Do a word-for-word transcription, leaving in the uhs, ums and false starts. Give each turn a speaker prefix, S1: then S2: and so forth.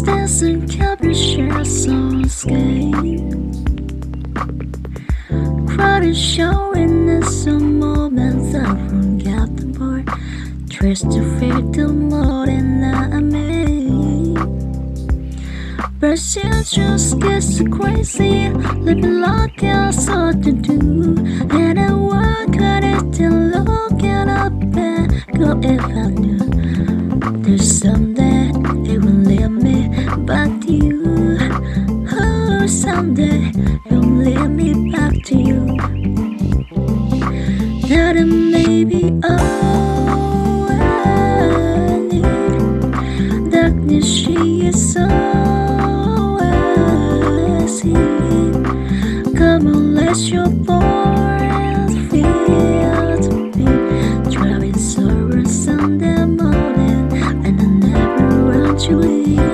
S1: Dancing couple share soundscape. Crowd is showing us some moments unforgettable. Trace to fade to more than I made. But she just gets crazy, living like I saw to do. And I walk on it to look at up and go if I knew. There's someday it will lead me back to you. Oh, someday it will lead me back to you. That it may be all I need. Darkness she is all I see. Come on, let your voice feel to me. Driving sorrow Sunday morning, and I never want you leave.